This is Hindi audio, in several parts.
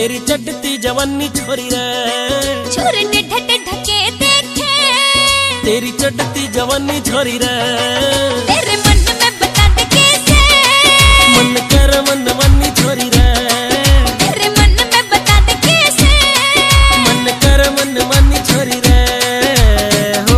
तेरी चढ़ती जवानी छोरी रे छोरे ढके देखे तेरी चढ़ती जवानी छोरी रे तेरे मन में बता दे कैसे मन कर मन मनी छोरी रे तेरे मन में बता दे कैसे मन कर मन मनी छोरी रे हो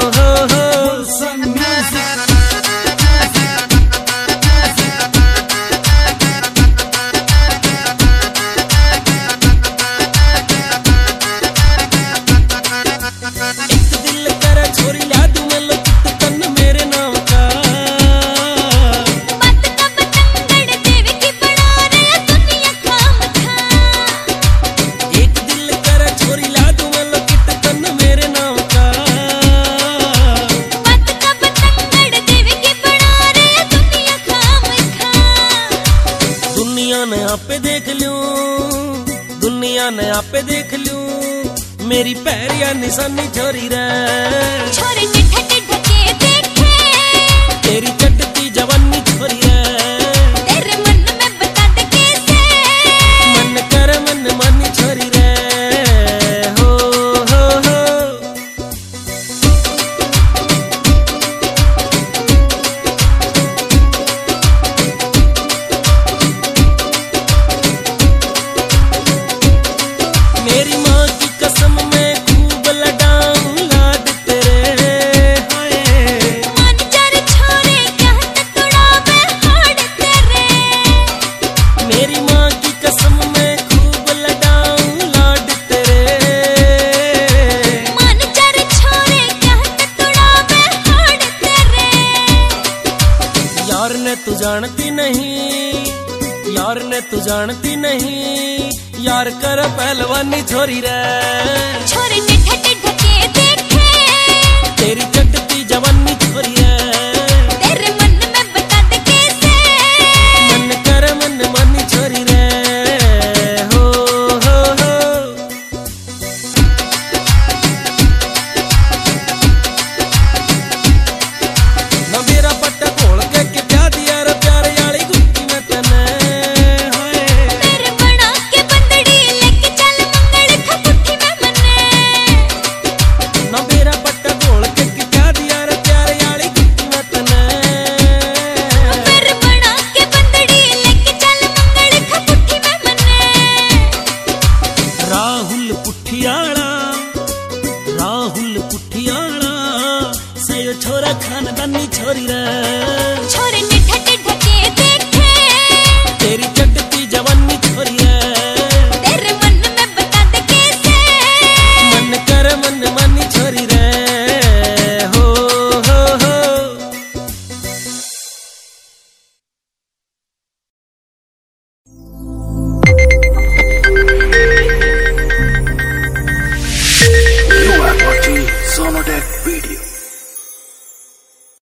दुनिया ने आपे देख लूं मेरी पैरिया निशानी छोरी रे छोरे ढके देखे तेरी चढ़ती जवानी छोरी रे तेरे मन में बता दे कैसे मन कर मन मानी छोरी रे हो मेरी माँ की कसम मैं खूब लडाऊं लाड तेरे हाय मन चर छोरे कहत तुड़ावे हाड़ तेरे मेरी माँ की कसम मैं खूब लडाऊं लाड तेरे मन चर छोरे कहत तुड़ावे हाड़ तेरे यार ने तू जानती नहीं यार ने तू जानती नहीं यार कर पहलवानी छोरी रे छोरे ढके देखे तेरी चढ़ती जवानी छोरी रे तेरे मन में बता दे कैसे मन कर मन मानी छोरी रे हो ना मेरा पट्टा खोल के ब्याह दिया रे प्यारे वाली गुत्ती में तने तेरे बना के बंदड़ी लेके चल मंगल खपुठी में मने ना मेरा पट्टा खोल के ब्याह दिया रे प्यारे वाली गुत्ती में तने तेरे बना के बंदड़ी लेके चल मंगल खपुठी में मने राहुल पुठियाला सयो छोरा खानदानी छोरी रे